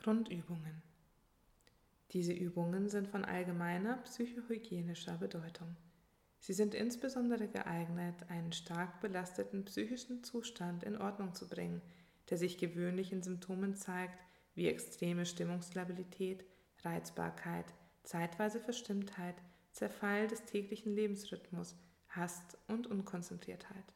Grundübungen. Diese Übungen sind von allgemeiner psychohygienischer Bedeutung. Sie sind insbesondere geeignet, einen stark belasteten psychischen Zustand in Ordnung zu bringen, der sich gewöhnlich in Symptomen zeigt, wie extreme Stimmungslabilität, Reizbarkeit, zeitweise Verstimmtheit, Zerfall des täglichen Lebensrhythmus, Hast und Unkonzentriertheit.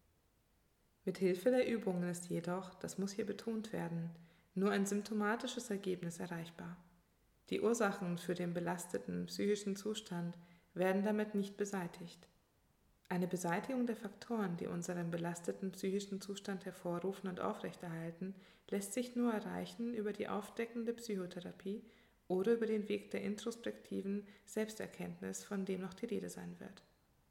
Mit Hilfe der Übungen ist jedoch, das muss hier betont werden, nur ein symptomatisches Ergebnis erreichbar. Die Ursachen für den belasteten psychischen Zustand werden damit nicht beseitigt. Eine Beseitigung der Faktoren, die unseren belasteten psychischen Zustand hervorrufen und aufrechterhalten, lässt sich nur erreichen über die aufdeckende Psychotherapie oder über den Weg der introspektiven Selbsterkenntnis, von dem noch die Rede sein wird.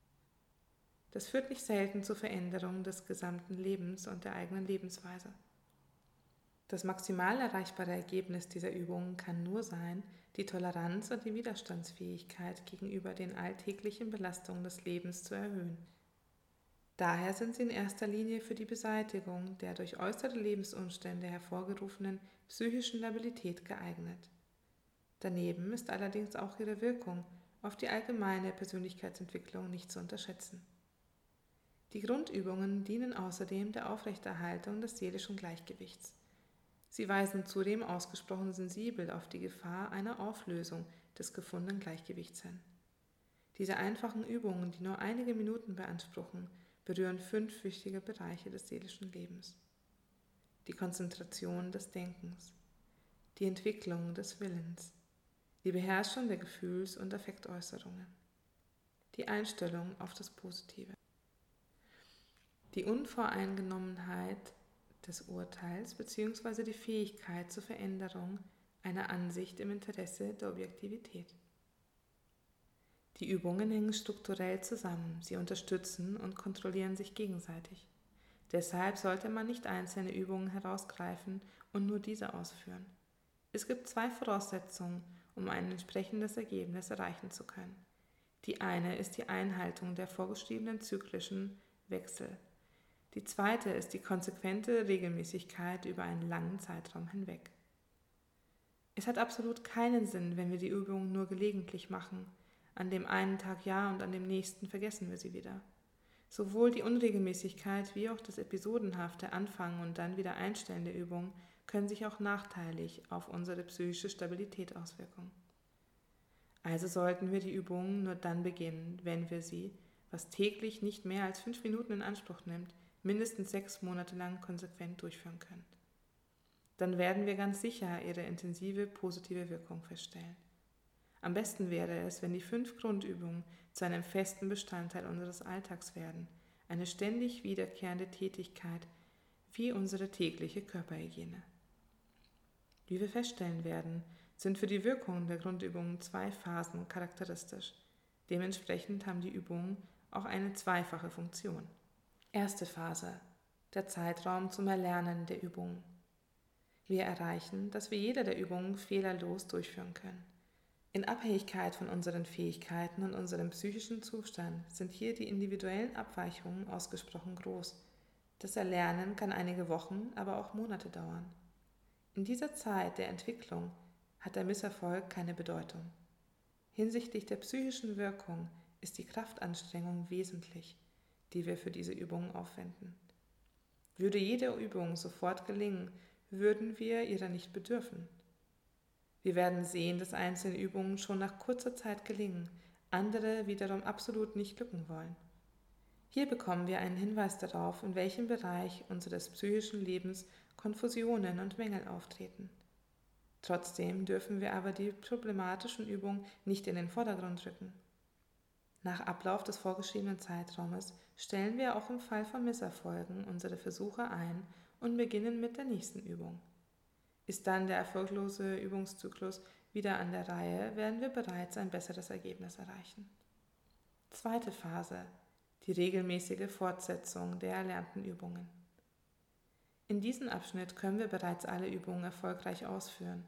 Das führt nicht selten zur Veränderung des gesamten Lebens und der eigenen Lebensweise. Das maximal erreichbare Ergebnis dieser Übungen kann nur sein, die Toleranz und die Widerstandsfähigkeit gegenüber den alltäglichen Belastungen des Lebens zu erhöhen. Daher sind sie in erster Linie für die Beseitigung der durch äußere Lebensumstände hervorgerufenen psychischen Labilität geeignet. Daneben ist allerdings auch ihre Wirkung auf die allgemeine Persönlichkeitsentwicklung nicht zu unterschätzen. Die Grundübungen dienen außerdem der Aufrechterhaltung des seelischen Gleichgewichts. Sie weisen zudem ausgesprochen sensibel auf die Gefahr einer Auflösung des gefundenen Gleichgewichts hin. Diese einfachen Übungen, die nur einige Minuten beanspruchen, berühren 5 wichtige Bereiche des seelischen Lebens. Die Konzentration des Denkens, die Entwicklung des Willens, die Beherrschung der Gefühls- und Affektäußerungen, die Einstellung auf das Positive, die Unvoreingenommenheit des Urteils bzw. die Fähigkeit zur Veränderung einer Ansicht im Interesse der Objektivität. Die Übungen hängen strukturell zusammen, sie unterstützen und kontrollieren sich gegenseitig. Deshalb sollte man nicht einzelne Übungen herausgreifen und nur diese ausführen. Es gibt 2 Voraussetzungen, um ein entsprechendes Ergebnis erreichen zu können. Die eine ist die Einhaltung der vorgeschriebenen zyklischen Wechsel. Die zweite ist die konsequente Regelmäßigkeit über einen langen Zeitraum hinweg. Es hat absolut keinen Sinn, wenn wir die Übungen nur gelegentlich machen. An dem einen Tag ja und an dem nächsten vergessen wir sie wieder. Sowohl die Unregelmäßigkeit wie auch das episodenhafte Anfangen und dann wieder Einstellen der Übung können sich auch nachteilig auf unsere psychische Stabilität auswirken. Also sollten wir die Übungen nur dann beginnen, wenn wir sie, was täglich nicht mehr als 5 Minuten in Anspruch nimmt, mindestens 6 Monate lang konsequent durchführen können. Dann werden wir ganz sicher ihre intensive, positive Wirkung feststellen. Am besten wäre es, wenn die 5 Grundübungen zu einem festen Bestandteil unseres Alltags werden, eine ständig wiederkehrende Tätigkeit wie unsere tägliche Körperhygiene. Wie wir feststellen werden, sind für die Wirkung der Grundübungen 2 Phasen charakteristisch. Dementsprechend haben die Übungen auch eine zweifache Funktion. Erste Phase: der Zeitraum zum Erlernen der Übungen. Wir erreichen, dass wir jede der Übungen fehlerlos durchführen können. In Abhängigkeit von unseren Fähigkeiten und unserem psychischen Zustand sind hier die individuellen Abweichungen ausgesprochen groß. Das Erlernen kann einige Wochen, aber auch Monate dauern. In dieser Zeit der Entwicklung hat der Misserfolg keine Bedeutung. Hinsichtlich der psychischen Wirkung ist die Kraftanstrengung wesentlich, die wir für diese Übungen aufwenden. Würde jede Übung sofort gelingen, würden wir ihrer nicht bedürfen. Wir werden sehen, dass einzelne Übungen schon nach kurzer Zeit gelingen, andere wiederum absolut nicht glücken wollen. Hier bekommen wir einen Hinweis darauf, in welchem Bereich unseres psychischen Lebens Konfusionen und Mängel auftreten. Trotzdem dürfen wir aber die problematischen Übungen nicht in den Vordergrund rücken. Nach Ablauf des vorgeschriebenen Zeitraumes stellen wir auch im Fall von Misserfolgen unsere Versuche ein und beginnen mit der nächsten Übung. Ist dann der erfolglose Übungszyklus wieder an der Reihe, werden wir bereits ein besseres Ergebnis erreichen. Zweite Phase: die regelmäßige Fortsetzung der erlernten Übungen. In diesem Abschnitt können wir bereits alle Übungen erfolgreich ausführen.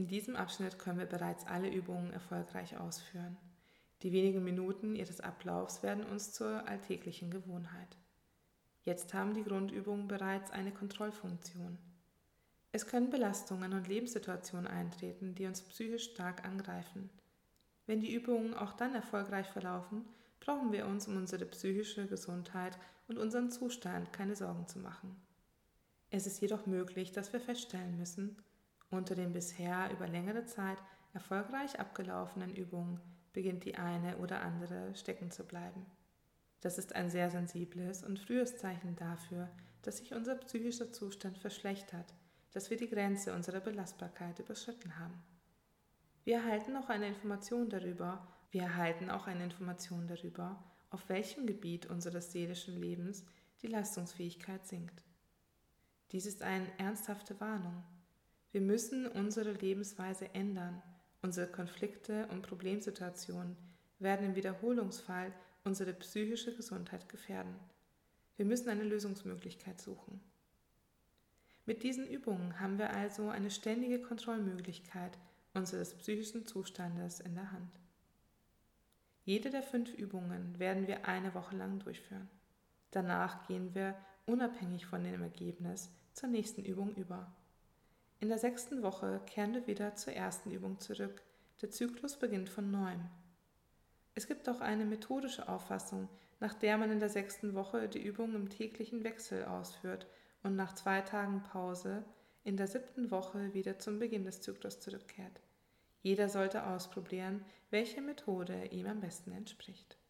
Die wenigen Minuten ihres Ablaufs werden uns zur alltäglichen Gewohnheit. Jetzt haben die Grundübungen bereits eine Kontrollfunktion. Es können Belastungen und Lebenssituationen eintreten, die uns psychisch stark angreifen. Wenn die Übungen auch dann erfolgreich verlaufen, brauchen wir uns um unsere psychische Gesundheit und unseren Zustand keine Sorgen zu machen. Es ist jedoch möglich, dass wir feststellen müssen, unter den bisher über längere Zeit erfolgreich abgelaufenen Übungen beginnt die eine oder andere stecken zu bleiben. Das ist ein sehr sensibles und frühes Zeichen dafür, dass sich unser psychischer Zustand verschlechtert, dass wir die Grenze unserer Belastbarkeit überschritten haben. Wir erhalten auch eine Information darüber, auf welchem Gebiet unseres seelischen Lebens die Leistungsfähigkeit sinkt. Dies ist eine ernsthafte Warnung. Wir müssen unsere Lebensweise ändern. Unsere Konflikte und Problemsituationen werden im Wiederholungsfall unsere psychische Gesundheit gefährden. Wir müssen eine Lösungsmöglichkeit suchen. Mit diesen Übungen haben wir also eine ständige Kontrollmöglichkeit unseres psychischen Zustandes in der Hand. Jede der 5 Übungen werden wir eine Woche lang durchführen. Danach gehen wir unabhängig von dem Ergebnis zur nächsten Übung über. In der 6. Woche kehren wir wieder zur ersten Übung zurück. Der Zyklus beginnt von neuem. Es gibt auch eine methodische Auffassung, nach der man in der 6. Woche die Übung im täglichen Wechsel ausführt und nach 2 Tagen Pause in der 7. Woche wieder zum Beginn des Zyklus zurückkehrt. Jeder sollte ausprobieren, welche Methode ihm am besten entspricht.